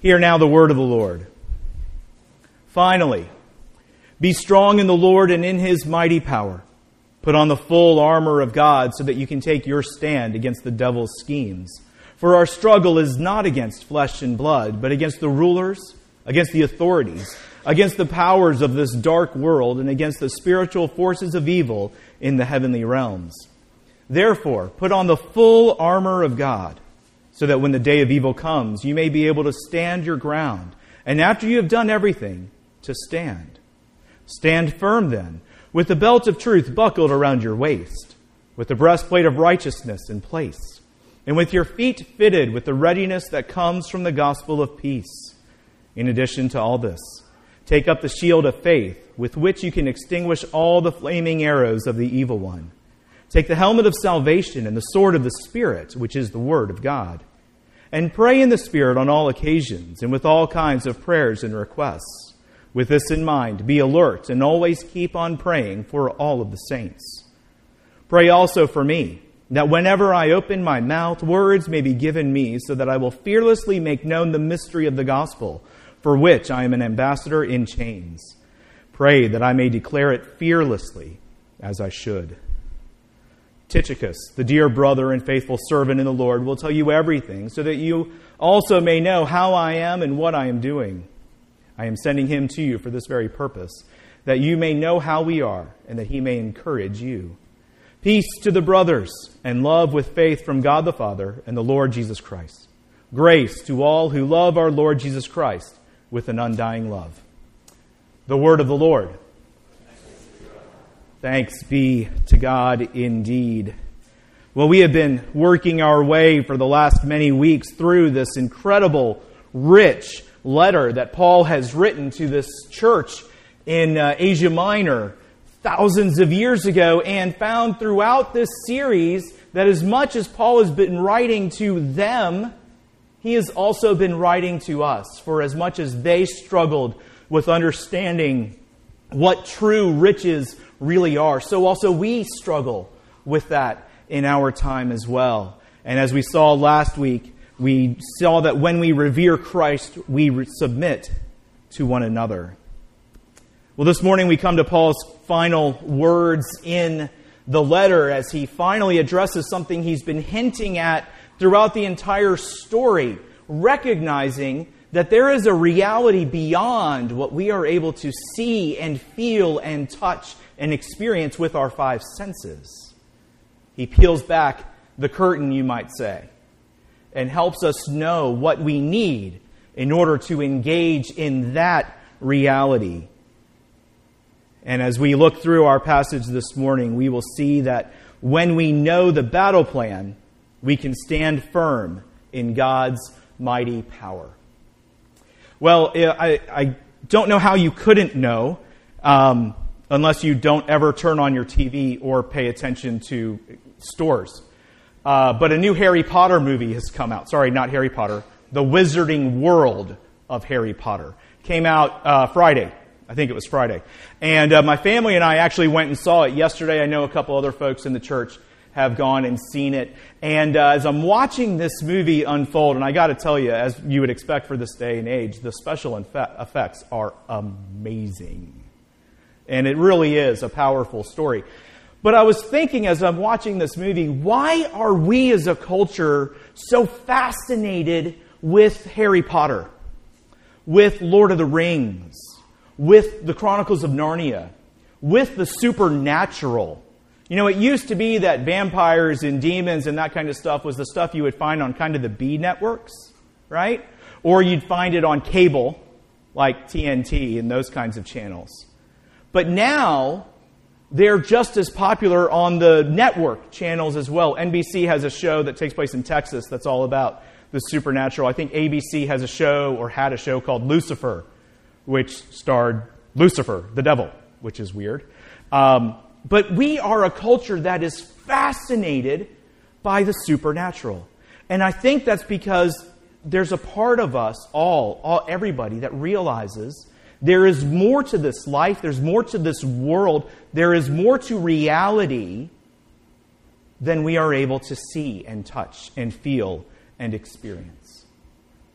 Hear now the word of the Lord. Finally, be strong in the Lord and in His mighty power. Put on the full armor of God so that you can take your stand against the devil's schemes. For our struggle is not against flesh and blood, but against the rulers, against the authorities, against the powers of this dark world, and against the spiritual forces of evil in the heavenly realms. Therefore, put on the full armor of God, so that when the day of evil comes, you may be able to stand your ground, and after you have done everything, to stand. Stand firm then, with the belt of truth buckled around your waist, with the breastplate of righteousness in place, and with your feet fitted with the readiness that comes from the gospel of peace. In addition to all this, take up the shield of faith, with which you can extinguish all the flaming arrows of the evil one. Take the helmet of salvation and the sword of the Spirit, which is the Word of God. And pray in the Spirit on all occasions, and with all kinds of prayers and requests. With this in mind, be alert and always keep on praying for all of the saints. Pray also for me, that whenever I open my mouth, words may be given me, so that I will fearlessly make known the mystery of the gospel, for which I am an ambassador in chains. Pray that I may declare it fearlessly, as I should. Tychicus, the dear brother and faithful servant in the Lord, will tell you everything, so that you also may know how I am and what I am doing. I am sending him to you for this very purpose, that you may know how we are, and that he may encourage you. Peace to the brothers, and love with faith from God the Father and the Lord Jesus Christ. Grace to all who love our Lord Jesus Christ with an undying love. The word of the Lord. Thanks be to God indeed. Well, we have been working our way for the last many weeks through this incredible, rich letter that Paul has written to this church in Asia Minor thousands of years ago, and found throughout this series that as much as Paul has been writing to them, he has also been writing to us, for as much as they struggled with understanding what true riches really are, so also we struggle with that in our time as well. And as we saw last week, we saw that when we revere Christ, we submit to one another. Well, this morning we come to Paul's final words in the letter as he finally addresses something he's been hinting at throughout the entire story, recognizing that there is a reality beyond what we are able to see and feel and touch and experience with our five senses. He peels back the curtain, you might say, and helps us know what we need in order to engage in that reality. And as we look through our passage this morning, we will see that when we know the battle plan, we can stand firm in God's mighty power. Well, I don't know how you couldn't know, unless you don't ever turn on your TV or pay attention to stores. But a new Harry Potter movie has come out. Sorry, not Harry Potter. The Wizarding World of Harry Potter came out Friday. I think it was Friday. And my family and I actually went and saw it yesterday. I know a couple other folks in the church have gone and seen it. And as I'm watching this movie unfold, and I got to tell you, as you would expect for this day and age, the special effects are amazing. And it really is a powerful story. But I was thinking as I'm watching this movie, why are we as a culture so fascinated with Harry Potter, with Lord of the Rings, with the Chronicles of Narnia, with the supernatural? You know, it used to be that vampires and demons and that kind of stuff was the stuff you would find on kind of the B networks, right? Or you'd find it on cable, like TNT and those kinds of channels. But now, they're just as popular on the network channels as well. NBC has a show that takes place in Texas that's all about the supernatural. I think ABC has a show, or had a show, called Lucifer, which starred Lucifer, the devil, which is weird. But we are a culture that is fascinated by the supernatural. And I think that's because there's a part of us, everybody, that realizes there is more to this life, there's more to this world, there is more to reality than we are able to see and touch and feel and experience.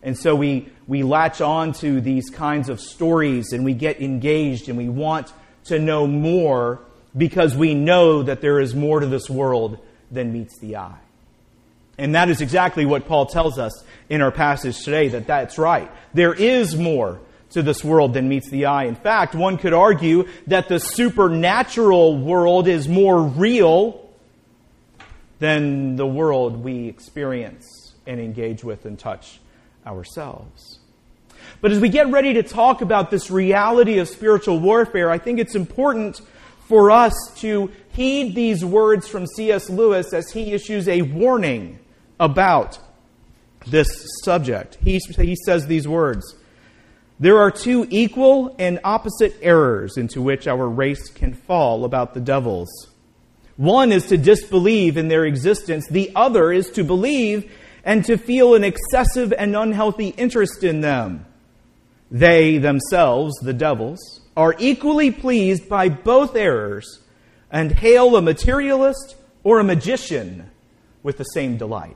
And so we latch on to these kinds of stories and we get engaged and we want to know more because we know that there is more to this world than meets the eye. And that is exactly what Paul tells us in our passage today, that's right. There is more to this world than meets the eye. In fact, one could argue that the supernatural world is more real than the world we experience and engage with and touch ourselves. But as we get ready to talk about this reality of spiritual warfare, I think it's important for us to heed these words from C.S. Lewis as he issues a warning about this subject. He says these words: "There are two equal and opposite errors into which our race can fall about the devils. One is to disbelieve in their existence. The other is to believe and to feel an excessive and unhealthy interest in them. They themselves, the devils, are equally pleased by both errors and hail a materialist or a magician with the same delight."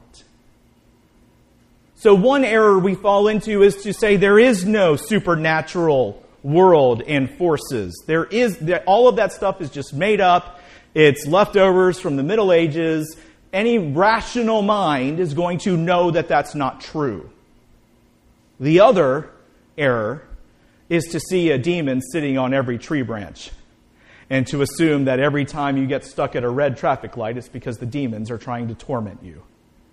So one error we fall into is to say there is no supernatural world and forces. All of that stuff is just made up. It's leftovers from the Middle Ages. Any rational mind is going to know that that's not true. The other error is to see a demon sitting on every tree branch and to assume that every time you get stuck at a red traffic light, it's because the demons are trying to torment you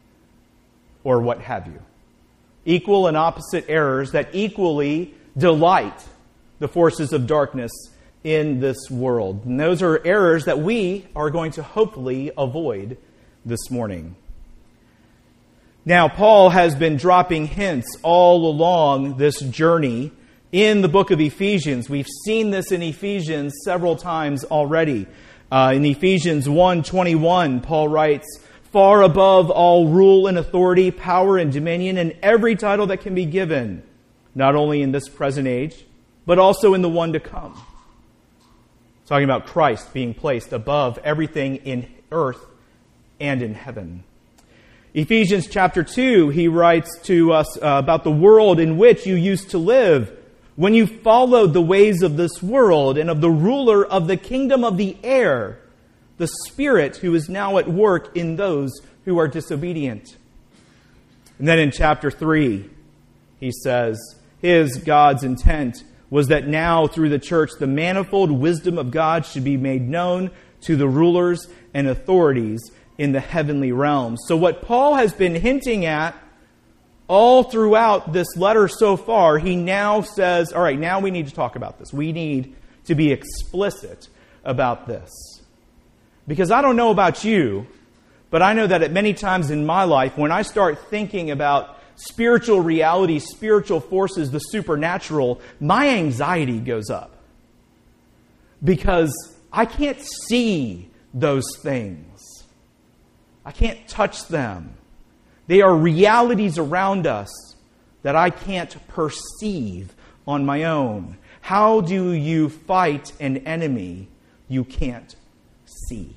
or what have you. Equal and opposite errors that equally delight the forces of darkness in this world. And those are errors that we are going to hopefully avoid this morning. Now, Paul has been dropping hints all along this journey in the book of Ephesians. We've seen this in Ephesians several times already. In Ephesians 1:21, Paul writes, "Far above all rule and authority, power and dominion, and every title that can be given, not only in this present age, but also in the one to come." Talking about Christ being placed above everything in earth and in heaven. Ephesians chapter 2, he writes to us about the world in which you used to live when you followed the ways of this world and of the ruler of the kingdom of the air, the Spirit who is now at work in those who are disobedient. And then in chapter 3, he says, God's intent was that now through the church the manifold wisdom of God should be made known to the rulers and authorities in the heavenly realms. So what Paul has been hinting at all throughout this letter so far, he now says, all right, now we need to talk about this. We need to be explicit about this. Because I don't know about you, but I know that at many times in my life, when I start thinking about spiritual reality, spiritual forces, the supernatural, my anxiety goes up. Because I can't see those things. I can't touch them. They are realities around us that I can't perceive on my own. How do you fight an enemy you can't see?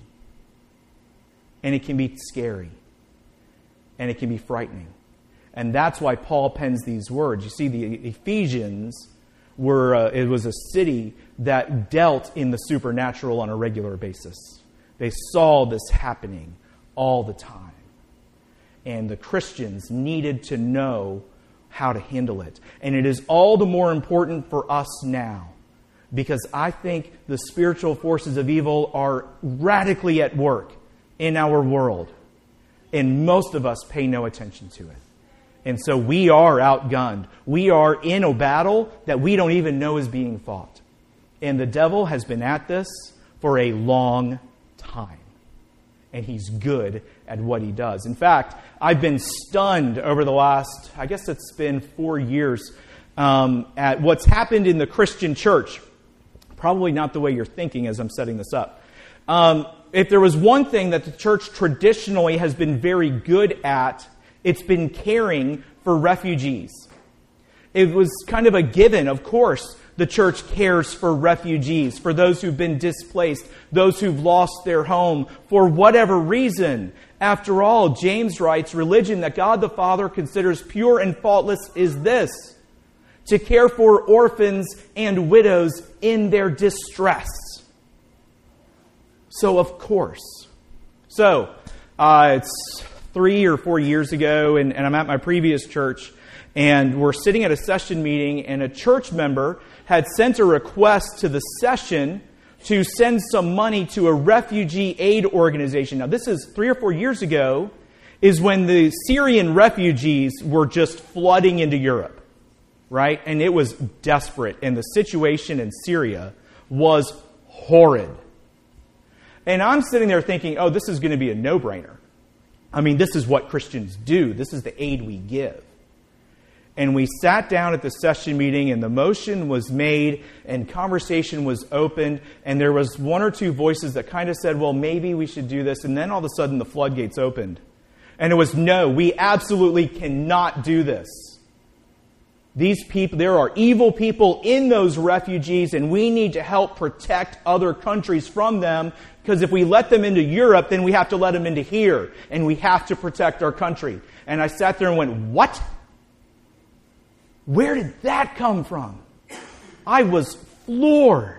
And it can be scary. And it can be frightening. And that's why Paul pens these words. You see, the Ephesians it was a city that dealt in the supernatural on a regular basis. They saw this happening all the time. And the Christians needed to know how to handle it. And it is all the more important for us now, because I think the spiritual forces of evil are radically at work in our world. And most of us pay no attention to it. And so we are outgunned. We are in a battle that we don't even know is being fought. And the devil has been at this for a long time. And he's good at what he does. In fact, I've been stunned over the last, I guess it's been 4 years, at what's happened in the Christian church. Probably not the way you're thinking as I'm setting this up. If there was one thing that the church traditionally has been very good at, it's been caring for refugees. It was kind of a given, of course. The church cares for refugees, for those who've been displaced, those who've lost their home, for whatever reason. After all, James writes, religion that God the Father considers pure and faultless is this: to care for orphans and widows in their distress. So, of course. It's 3 or 4 years ago, and I'm at my previous church, and we're sitting at a session meeting, and a church member had sent a request to the session to send some money to a refugee aid organization. Now, this is 3 or 4 years ago, is when the Syrian refugees were just flooding into Europe, right? And it was desperate, and the situation in Syria was horrid. And I'm sitting there thinking, oh, this is going to be a no-brainer. I mean, this is what Christians do. This is the aid we give. And we sat down at the session meeting, and the motion was made, and conversation was opened, and there was 1 or 2 voices that kind of said, well, maybe we should do this. And then all of a sudden, the floodgates opened. And it was, no, we absolutely cannot do this. These people, there are evil people in those refugees, and we need to help protect other countries from them, because if we let them into Europe, then we have to let them into here, and we have to protect our country. And I sat there and went, what? Where did that come from? I was floored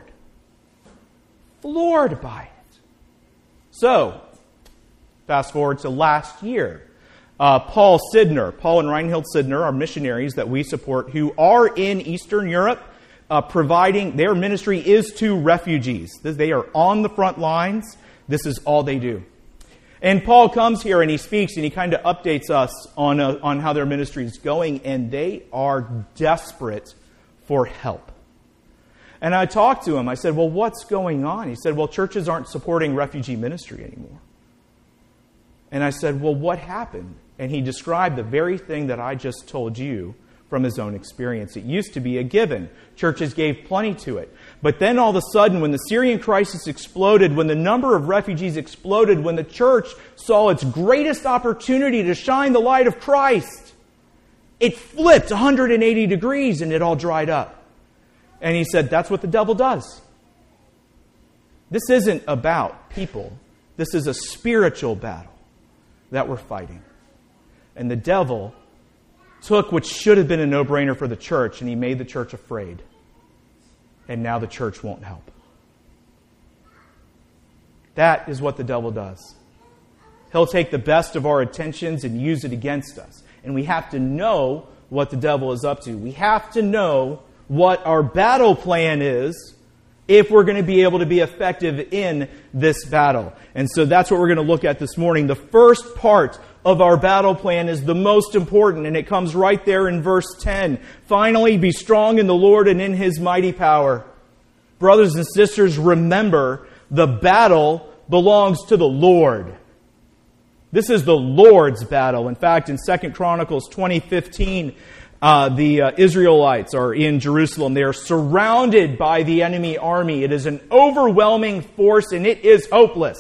by it. So, fast forward to last year. Paul and Reinhild Sidner are missionaries that we support who are in Eastern Europe, providing, their ministry is to refugees. They are on the front lines. This is all they do. And Paul comes here and he speaks and he kind of updates us on how their ministry is going, and they are desperate for help. And I talked to him. I said, well, what's going on? He said, well, churches aren't supporting refugee ministry anymore. And I said, well, what happened? And he described the very thing that I just told you from his own experience. It used to be a given. Churches gave plenty to it. But then all of a sudden, when the Syrian crisis exploded, when the number of refugees exploded, when the church saw its greatest opportunity to shine the light of Christ, it flipped 180 degrees and it all dried up. And he said, that's what the devil does. This isn't about people. This is a spiritual battle that we're fighting. And the devil took what should have been a no-brainer for the church, and he made the church afraid. And now the church won't help. That is what the devil does. He'll take the best of our intentions and use it against us. And we have to know what the devil is up to. We have to know what our battle plan is if we're going to be able to be effective in this battle. And so that's what we're going to look at this morning. The first part of our battle plan is the most important, and it comes right there in verse 10. Finally, be strong in the Lord and in His mighty power. Brothers and sisters, remember, the battle belongs to the Lord. This is the Lord's battle. In fact, in 2 Chronicles 20:15, the Israelites are in Jerusalem. They are surrounded by the enemy army. It is an overwhelming force, and it is hopeless.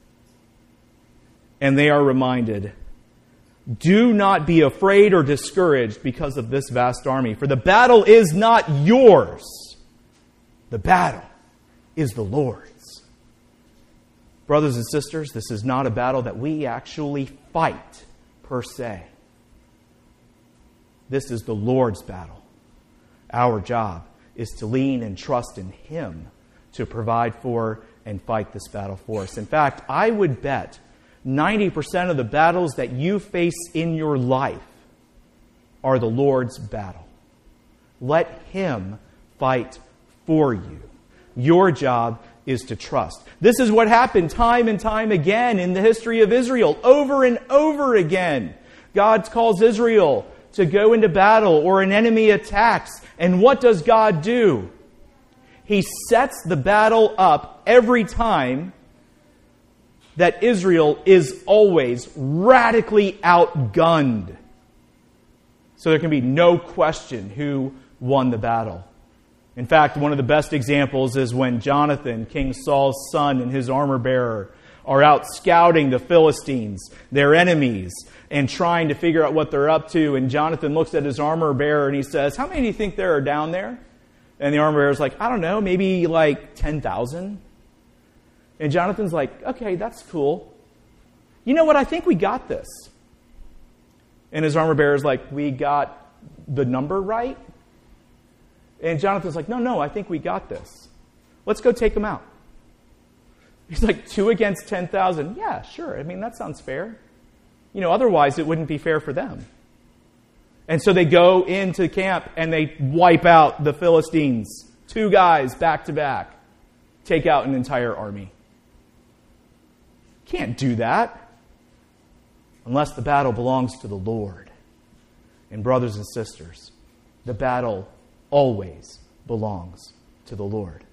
And they are reminded, do not be afraid or discouraged because of this vast army, for the battle is not yours. The battle is the Lord's. Brothers and sisters, this is not a battle that we actually fight per se. This is the Lord's battle. Our job is to lean and trust in Him to provide for and fight this battle for us. In fact, I would bet 90% of the battles that you face in your life are the Lord's battle. Let Him fight for you. Your job is to trust. This is what happened time and time again in the history of Israel. Over and over again, God calls Israel to go into battle or an enemy attacks. And what does God do? He sets the battle up every time that Israel is always radically outgunned. So there can be no question who won the battle. In fact, one of the best examples is when Jonathan, King Saul's son, and his armor-bearer are out scouting the Philistines, their enemies, and trying to figure out what they're up to. And Jonathan looks at his armor-bearer and he says, how many do you think there are down there? And the armor bearer's like, I don't know, maybe like 10,000. And Jonathan's like, okay, that's cool. You know what? I think we got this. And his armor bearer's like, we got the number right? And Jonathan's like, no, I think we got this. Let's go take them out. He's like, 2 against 10,000. Yeah, sure. I mean, that sounds fair. Otherwise it wouldn't be fair for them. And so they go into camp and they wipe out the Philistines. 2 guys back to back. Take out an entire army. Can't do that unless the battle belongs to the Lord. And brothers and sisters, the battle always belongs to the Lord.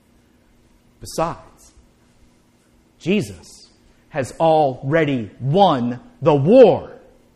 Besides, Jesus has already won the war.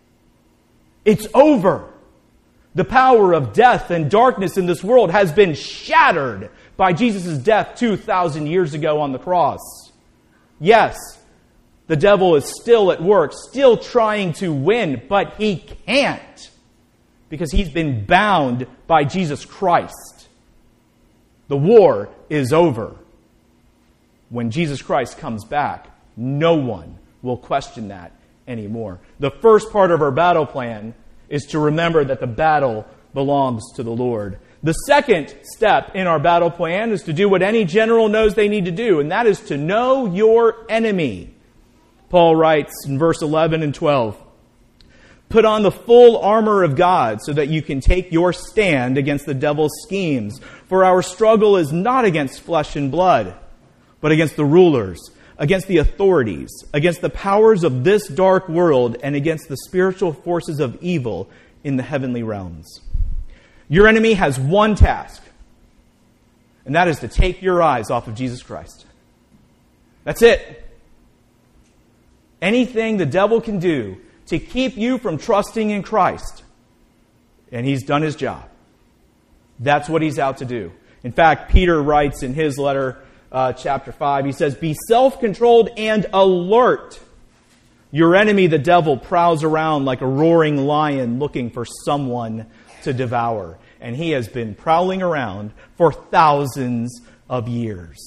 It's over. The power of death and darkness in this world has been shattered by Jesus' death 2,000 years ago on the cross. Yes, the devil is still at work, still trying to win, but he can't because he's been bound by Jesus Christ. The war is over. When Jesus Christ comes back, no one will question that anymore. The first part of our battle plan is to remember that the battle belongs to the Lord. The second step in our battle plan is to do what any general knows they need to do, and that is to know your enemy. Paul writes in verse 11 and 12, put on the full armor of God so that you can take your stand against the devil's schemes. For our struggle is not against flesh and blood, but against the rulers, against the authorities, against the powers of this dark world, and against the spiritual forces of evil in the heavenly realms. Your enemy has one task, and that is to take your eyes off of Jesus Christ. That's it. Anything the devil can do to keep you from trusting in Christ, and he's done his job. That's what he's out to do. In fact, Peter writes in his letter, chapter 5, he says, be self-controlled and alert. Your enemy, the devil, prowls around like a roaring lion looking for someone to devour. And he has been prowling around for thousands of years.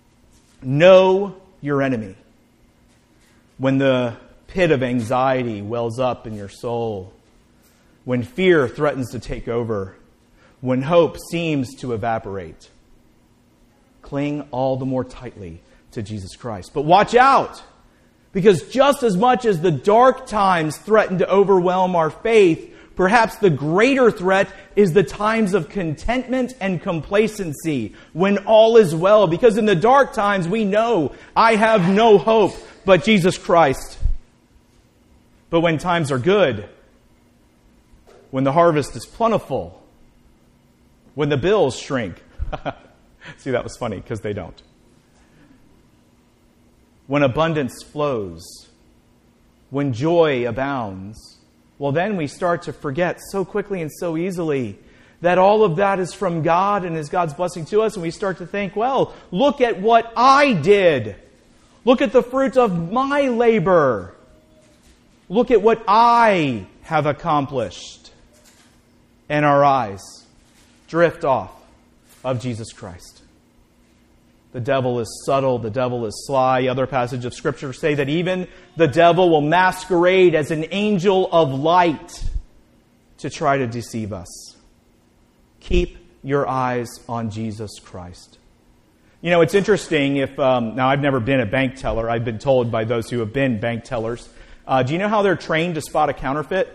Know your enemy. When the pit of anxiety wells up in your soul, when fear threatens to take over, when hope seems to evaporate, cling all the more tightly to Jesus Christ. But watch out, because just as much as the dark times threaten to overwhelm our faith, perhaps the greater threat is the times of contentment and complacency when all is well. Because in the dark times we know I have no hope but Jesus Christ. But when times are good, when the harvest is plentiful, when the bills shrink, see, that was funny because they don't. When abundance flows, when joy abounds, well, then we start to forget so quickly and so easily that all of that is from God and is God's blessing to us. And we start to think, well, look at what I did. Look at the fruit of my labor. Look at what I have accomplished. And our eyes drift off of Jesus Christ. The devil is subtle. The devil is sly. Other passages of Scripture say that even the devil will masquerade as an angel of light to try to deceive us. Keep your eyes on Jesus Christ. You know, it's interesting if... now, I've never been a bank teller. I've been told by those who have been bank tellers. Do you know how they're trained to spot a counterfeit?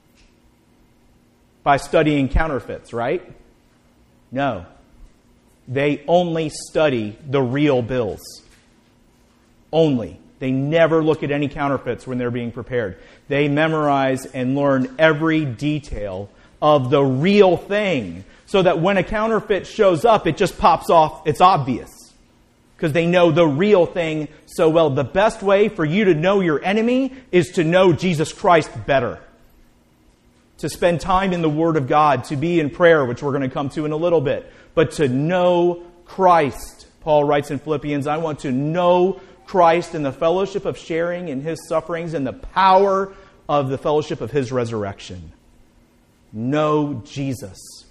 By studying counterfeits, right? No. They only study the real bills. Only. They never look at any counterfeits when they're being prepared. They memorize and learn every detail of the real thing so that when a counterfeit shows up, it just pops off. It's obvious because they know the real thing so well. The best way for you to know your enemy is to know Jesus Christ better. To spend time in the Word of God, to be in prayer, which we're going to come to in a little bit, but to know Christ. Paul writes in Philippians, I want to know Christ and the fellowship of sharing in His sufferings and the power of the fellowship of His resurrection. Know Jesus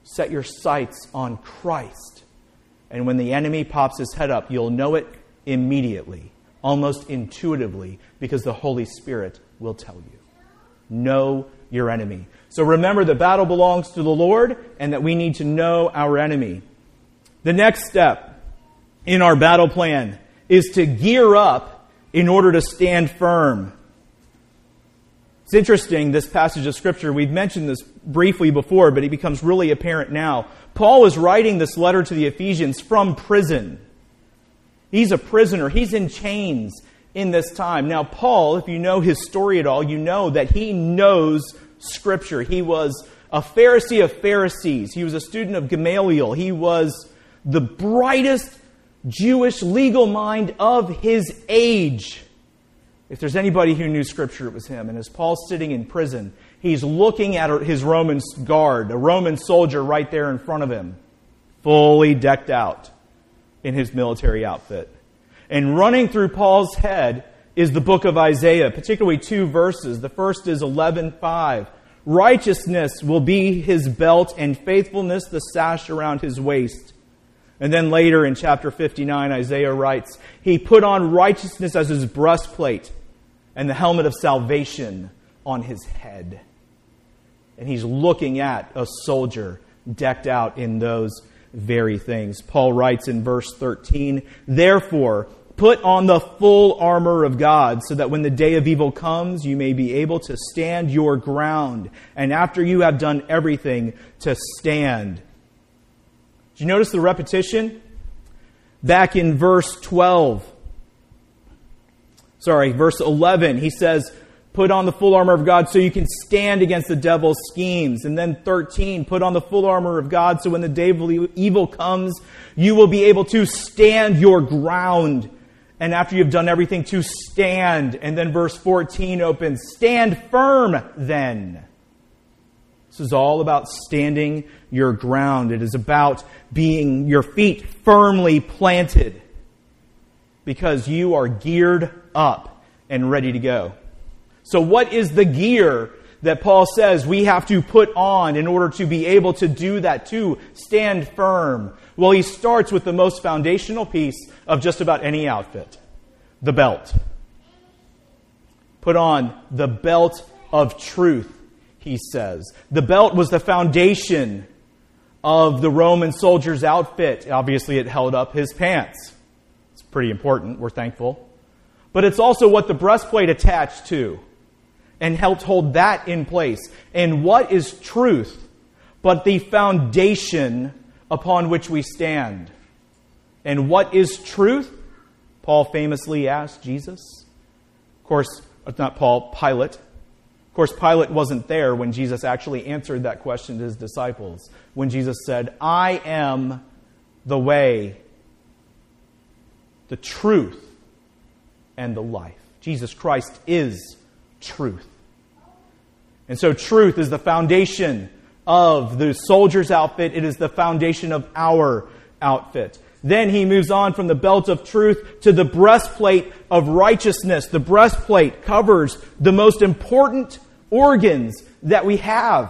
Set your sights on Christ. And when the enemy pops his head up, you'll know it immediately, almost intuitively, because the Holy Spirit will tell you. Know your enemy. So remember, the battle belongs to the Lord, and that we need to know our enemy. The next step in our battle plan is to gear up in order to stand firm. It's interesting, this passage of Scripture, we've mentioned this briefly before, but it becomes really apparent now. Paul is writing this letter to the Ephesians from prison. He's a prisoner. He's in chains in this time. Now, Paul, if you know his story at all, you know that he knows Scripture. He was a Pharisee of Pharisees. He was a student of Gamaliel. He was the brightest Jewish legal mind of his age. If there's anybody who knew Scripture, it was him. And as Paul's sitting in prison, he's looking at his Roman guard, a Roman soldier right there in front of him, fully decked out in his military outfit. And running through Paul's head is the book of Isaiah, particularly 2 verses. The first is 11:5. Righteousness will be his belt, and faithfulness the sash around his waist. And then later in chapter 59, Isaiah writes, he put on righteousness as his breastplate and the helmet of salvation on his head. And he's looking at a soldier decked out in those very things. Paul writes in verse 13, therefore, put on the full armor of God so that when the day of evil comes, you may be able to stand your ground. And after you have done everything, to stand. Did you notice the repetition? Back in verse 11, he says, put on the full armor of God so you can stand against the devil's schemes. And then 13, put on the full armor of God so when the day of evil comes, you will be able to stand your ground. And after you've done everything, to stand. And then verse 14 opens, stand firm then. This is all about standing your ground. It is about being your feet firmly planted because you are geared up and ready to go. So what is the gear that Paul says we have to put on in order to be able to do that, to stand firm? Well, he starts with the most foundational piece of just about any outfit, the belt. Put on the belt of truth, he says. The belt was the foundation of the Roman soldier's outfit. Obviously, it held up his pants. It's pretty important. We're thankful. But it's also what the breastplate attached to and helped hold that in place. And what is truth but the foundation upon which we stand? And what is truth? Paul famously asked Jesus. Of course, not Paul, Pilate. Of course, Pilate wasn't there when Jesus actually answered that question to his disciples. When Jesus said, I am the way, the truth, and the life. Jesus Christ is truth. And so truth is the foundation of the soldier's outfit. It is the foundation of our outfit. Then he moves on from the belt of truth to the breastplate of righteousness. The breastplate covers the most important organs that we have.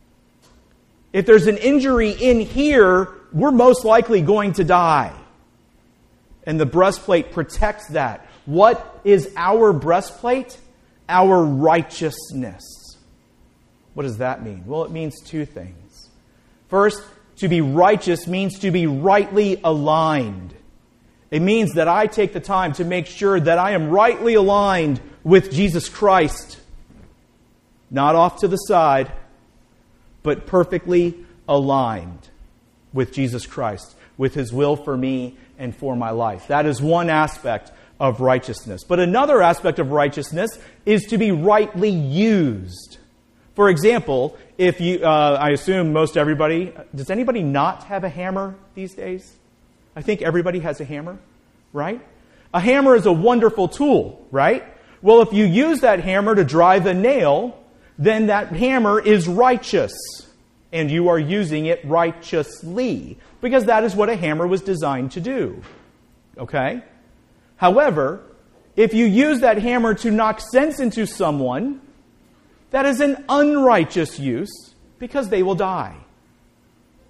If there's an injury in here, we're most likely going to die. And the breastplate protects that. What is our breastplate? Our righteousness. What does that mean? Well, it means two things. First, to be righteous means to be rightly aligned. It means that I take the time to make sure that I am rightly aligned with Jesus Christ. Not off to the side, but perfectly aligned with Jesus Christ, with His will for me and for my life. That is one aspect of righteousness. But another aspect of righteousness is to be rightly used. For example, if you, I assume most everybody, does anybody not have a hammer these days? I think everybody has a hammer, right? A hammer is a wonderful tool, right? Well, if you use that hammer to drive a nail, then that hammer is righteous. And you are using it righteously. Because that is what a hammer was designed to do. Okay? However, if you use that hammer to knock sense into someone, that is an unrighteous use because they will die.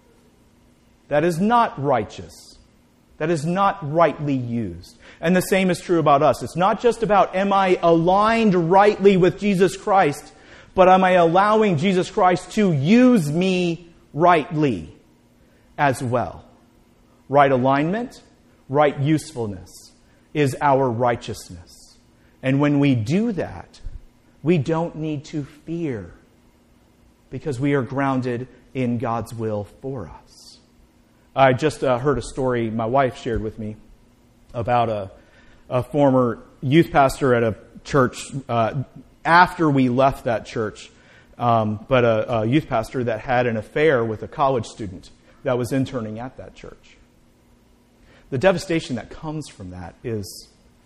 that is not righteous, that is not rightly used. And the same is true about us. It's not just about, am I aligned rightly with Jesus Christ, but am I allowing Jesus Christ to use me rightly as well? Right alignment, right usefulness is our righteousness. And when we do that, we don't need to fear because we are grounded in God's will for us. I just heard a story my wife shared with me about a former youth pastor at a church after we left that church, but a youth pastor that had an affair with a college student that was interning at that church. The devastation that comes from that is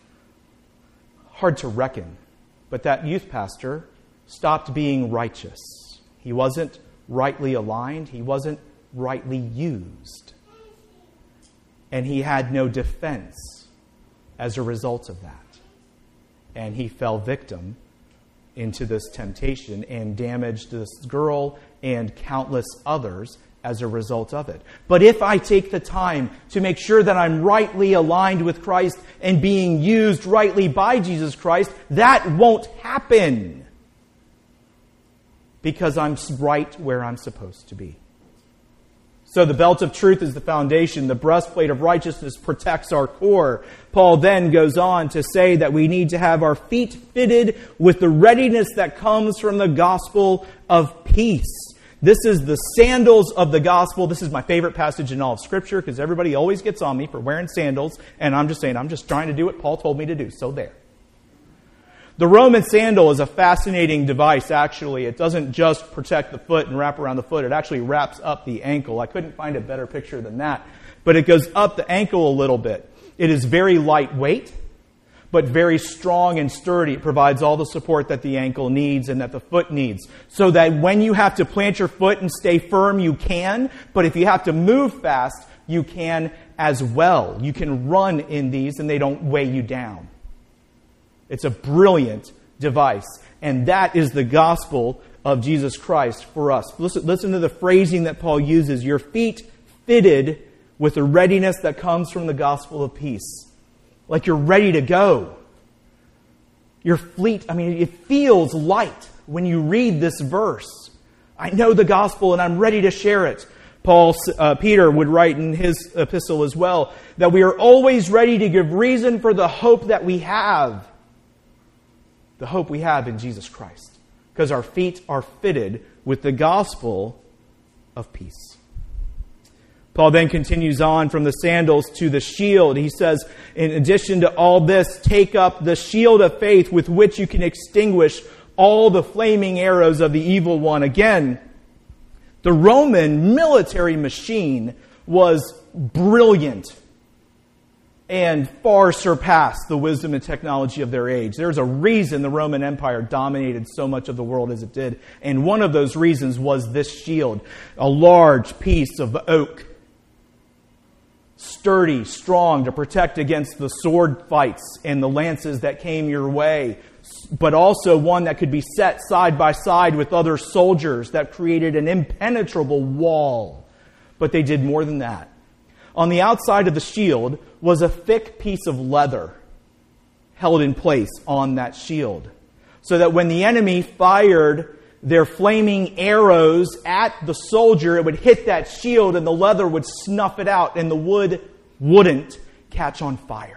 hard to reckon, but that youth pastor stopped being righteous. He wasn't rightly aligned. He wasn't rightly used. And he had no defense as a result of that. And he fell victim into this temptation and damaged this girl and countless others as a result of it. But if I take the time to make sure that I'm rightly aligned with Christ and being used rightly by Jesus Christ, that won't happen because I'm right where I'm supposed to be. So the belt of truth is the foundation. The breastplate of righteousness protects our core. Paul then goes on to say that we need to have our feet fitted with the readiness that comes from the gospel of peace. This is the sandals of the gospel. This is my favorite passage in all of Scripture because everybody always gets on me for wearing sandals. And I'm just saying, I'm just trying to do what Paul told me to do. So there. The Roman sandal is a fascinating device, actually. It doesn't just protect the foot and wrap around the foot. It actually wraps up the ankle. I couldn't find a better picture than that. But it goes up the ankle a little bit. It is very lightweight, but very strong and sturdy. It provides all the support that the ankle needs and that the foot needs. So that when you have to plant your foot and stay firm, you can. But if you have to move fast, you can as well. You can run in these and they don't weigh you down. It's a brilliant device. And that is the gospel of Jesus Christ for us. Listen to the phrasing that Paul uses. Your feet fitted with the readiness that comes from the gospel of peace. Like you're ready to go. Your feet, it feels light when you read this verse. I know the gospel and I'm ready to share it. Peter would write in his epistle as well, that we are always ready to give reason for the hope that we have. The hope we have in Jesus Christ. Because our feet are fitted with the gospel of peace. Paul then continues on from the sandals to the shield. He says, in addition to all this, take up the shield of faith with which you can extinguish all the flaming arrows of the evil one. Again, the Roman military machine was brilliant and far surpassed the wisdom and technology of their age. There's a reason the Roman Empire dominated so much of the world as it did. And one of those reasons was this shield, a large piece of oak, sturdy, strong, to protect against the sword fights and the lances that came your way, but also one that could be set side by side with other soldiers that created an impenetrable wall. But they did more than that. On the outside of the shield was a thick piece of leather held in place on that shield, so that when the enemy fired their flaming arrows at the soldier, it would hit that shield and the leather would snuff it out and the wood wouldn't catch on fire.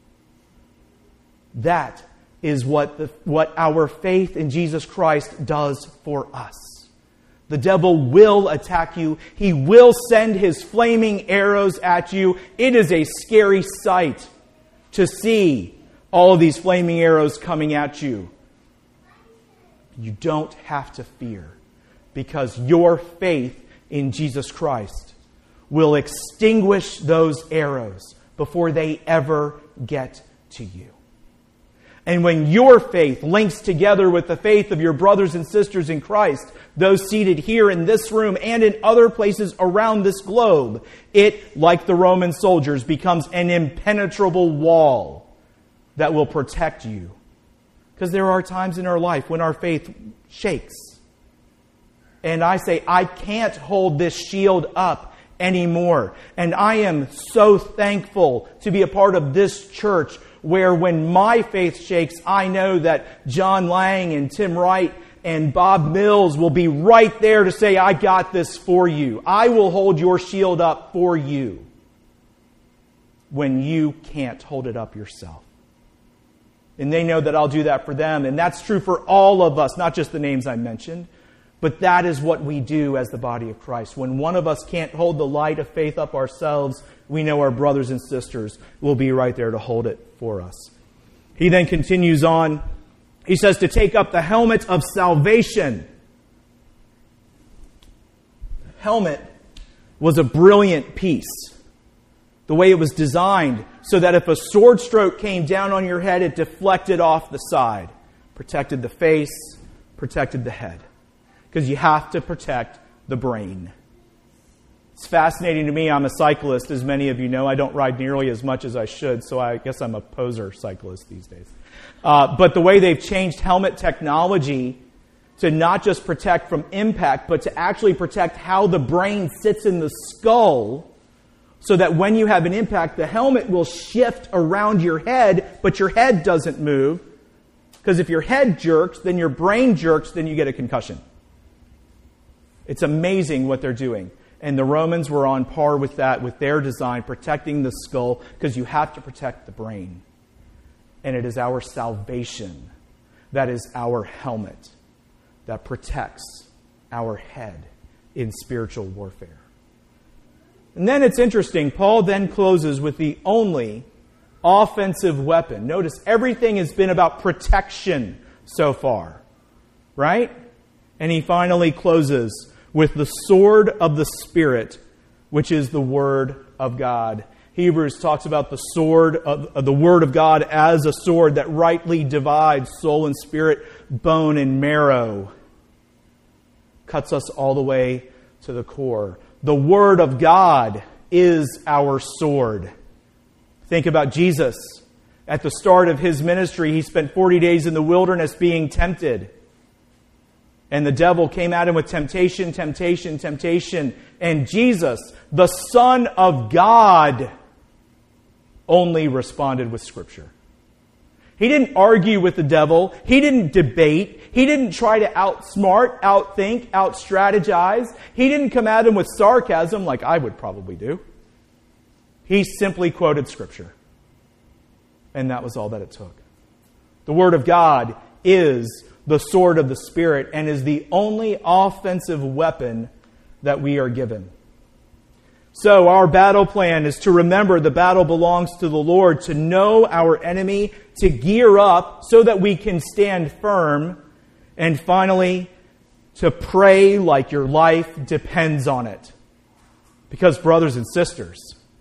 That is what our faith in Jesus Christ does for us. The devil will attack you. He will send his flaming arrows at you. It is a scary sight to see all of these flaming arrows coming at you. You don't have to fear, because your faith in Jesus Christ will extinguish those arrows before they ever get to you. And when your faith links together with the faith of your brothers and sisters in Christ, those seated here in this room and in other places around this globe, it, like the Roman soldiers, becomes an impenetrable wall that will protect you. Because there are times in our life when our faith shakes. And I say, I can't hold this shield up anymore. And I am so thankful to be a part of this church where when my faith shakes, I know that John Lang and Tim Wright and Bob Mills will be right there to say, I got this for you. I will hold your shield up for you when you can't hold it up yourself. And they know that I'll do that for them. And that's true for all of us, not just the names I mentioned. But that is what we do as the body of Christ. When one of us can't hold the light of faith up ourselves, we know our brothers and sisters will be right there to hold it for us. He then continues on. He says to take up the helmet of salvation. The helmet was a brilliant piece. The way it was designed so that if a sword stroke came down on your head, it deflected off the side. Protected the face, protected the head. Because you have to protect the brain. It's fascinating to me. I'm a cyclist, as many of you know. I don't ride nearly as much as I should, so I guess I'm a poser cyclist these days. But the way they've changed helmet technology to not just protect from impact, but to actually protect how the brain sits in the skull, so that when you have an impact, the helmet will shift around your head, but your head doesn't move. Because if your head jerks, then your brain jerks, then you get a concussion. It's amazing what they're doing. And the Romans were on par with that, with their design, protecting the skull, because you have to protect the brain. And it is our salvation that is our helmet that protects our head in spiritual warfare. And then it's interesting, Paul then closes with the only offensive weapon. Notice everything has been about protection so far, right? And he finally closes with the sword of the Spirit, which is the Word of God. Hebrews talks about the sword of the Word of God as a sword that rightly divides soul and spirit, bone and marrow. Cuts us all the way to the core. The Word of God is our sword. Think about Jesus. At the start of His ministry, He spent 40 days in the wilderness being tempted. And the devil came at Him with temptation. And Jesus, the Son of God, only responded with Scripture. He didn't argue with the devil. He didn't debate. He didn't try to outsmart, outthink, outstrategize. He didn't come at him with sarcasm like I would probably do. He simply quoted Scripture. And that was all that it took. The Word of God is the sword of the Spirit and is the only offensive weapon that we are given. So our battle plan is to remember the battle belongs to the Lord, to know our enemy, to gear up so that we can stand firm, and finally, to pray like your life depends on it. Because, brothers and sisters,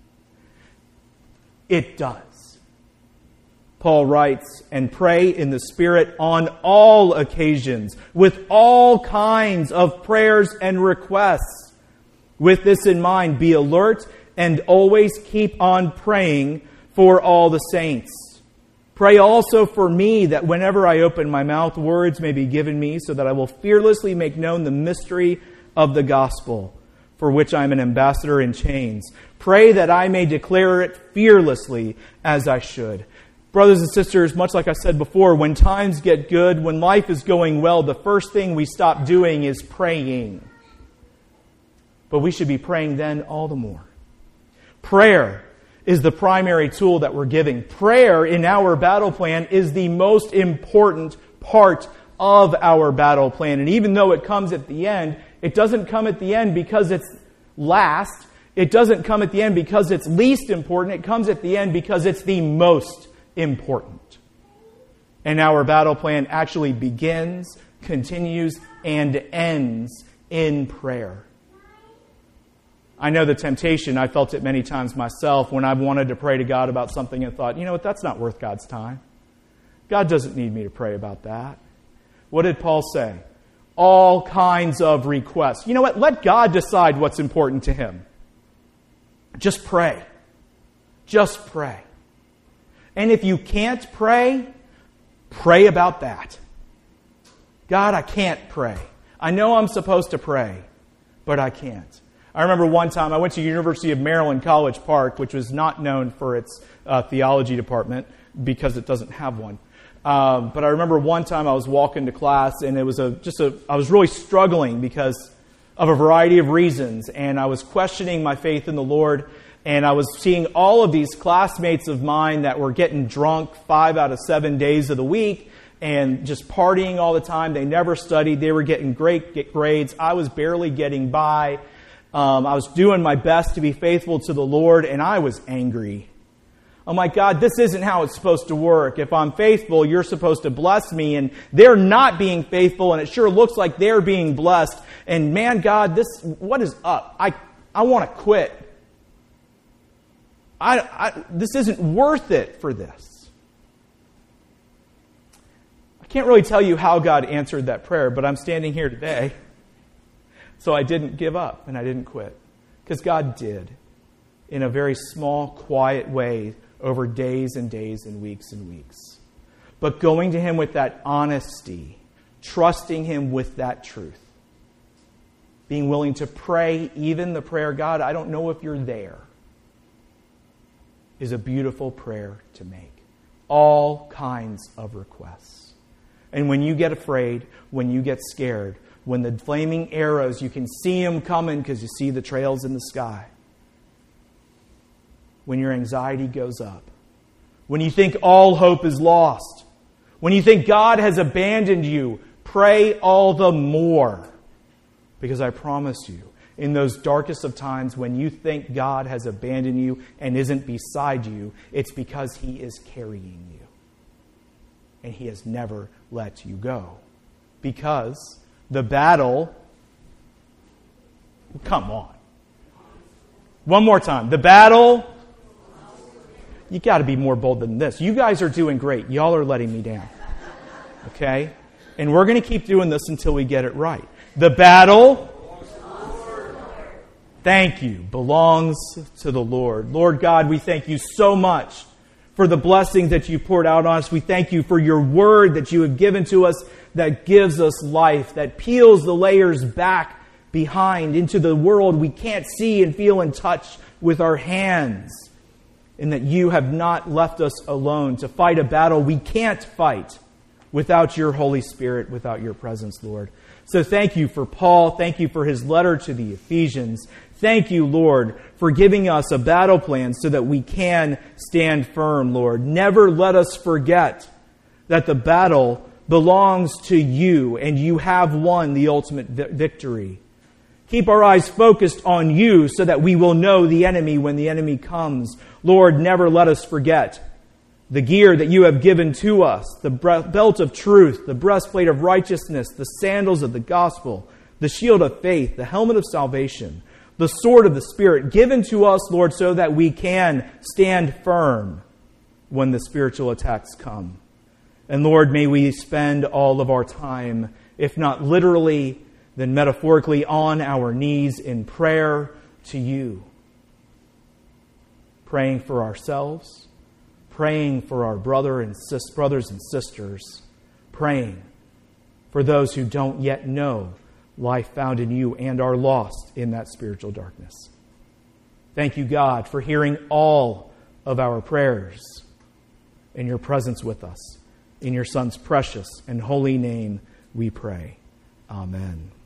it does. Paul writes, and pray in the Spirit on all occasions, with all kinds of prayers and requests. With this in mind, be alert and always keep on praying for all the saints. Pray also for me that whenever I open my mouth, words may be given me so that I will fearlessly make known the mystery of the gospel, for which I am an ambassador in chains. Pray that I may declare it fearlessly as I should. Brothers and sisters, much like I said before, when times get good, when life is going well, the first thing we stop doing is praying. But we should be praying then all the more. Prayer is the primary tool that we're giving. Prayer in our battle plan is the most important part of our battle plan. And even though it comes at the end, it doesn't come at the end because it's last. It doesn't come at the end because it's least important. It comes at the end because it's the most important. And our battle plan actually begins, continues, and ends in prayer. I know the temptation. I felt it many times myself when I've wanted to pray to God about something and thought, you know what, that's not worth God's time. God doesn't need me to pray about that. What did Paul say? All kinds of requests. You know what? Let God decide what's important to Him. Just pray. Just pray. And if you can't pray, pray about that. God, I can't pray. I know I'm supposed to pray, but I can't. I remember one time I went to University of Maryland College Park, which was not known for its theology department because it doesn't have one. But I remember one time I was walking to class, and it was I was really struggling because of a variety of reasons, and I was questioning my faith in the Lord, and I was seeing all of these classmates of mine that were getting drunk 5 out of 7 days of the week and just partying all the time. They never studied. They were getting great grades. I was barely getting by. I was doing my best to be faithful to the Lord, and I was angry. I'm like, God, this isn't how it's supposed to work. If I'm faithful, you're supposed to bless me, and they're not being faithful, and it sure looks like they're being blessed. And man, God, what is up? I want to quit. This isn't worth it for this. I can't really tell you how God answered that prayer, but I'm standing here today. So I didn't give up and I didn't quit. Because God did, in a very small, quiet way, over days and days and weeks and weeks. But going to Him with that honesty, trusting Him with that truth, being willing to pray, even the prayer, God, I don't know if you're there, is a beautiful prayer to make. All kinds of requests. And when you get afraid, when you get scared, when the flaming arrows, you can see them coming because you see the trails in the sky. When your anxiety goes up. When you think all hope is lost. When you think God has abandoned you, pray all the more. Because I promise you, in those darkest of times when you think God has abandoned you and isn't beside you, it's because He is carrying you. And He has never let you go. Because the battle... Come on. One more time. The battle... You got to be more bold than this. You guys are doing great. Y'all are letting me down. Okay? And we're going to keep doing this until we get it right. The battle... Thank you. Belongs to the Lord. Lord God, we thank you so much for the blessings that you poured out on us. We thank you for your word that you have given to us that gives us life, that peels the layers back behind into the world we can't see and feel and touch with our hands. And that you have not left us alone to fight a battle we can't fight without your Holy Spirit, without your presence, Lord. So thank you for Paul. Thank you for his letter to the Ephesians. Thank you, Lord, for giving us a battle plan so that we can stand firm, Lord. Never let us forget that the battle belongs to you and you have won the ultimate victory. Keep our eyes focused on you so that we will know the enemy when the enemy comes. Lord, never let us forget the gear that you have given to us, the belt of truth, the breastplate of righteousness, the sandals of the gospel, the shield of faith, the helmet of salvation, the sword of the Spirit given to us, Lord, so that we can stand firm when the spiritual attacks come. And Lord, may we spend all of our time, if not literally, then metaphorically, on our knees in prayer to you. Praying for ourselves, praying for our brothers and sisters, praying for those who don't yet know life found in you and are lost in that spiritual darkness. Thank you, God, for hearing all of our prayers and your presence with us. In your Son's precious and holy name we pray. Amen.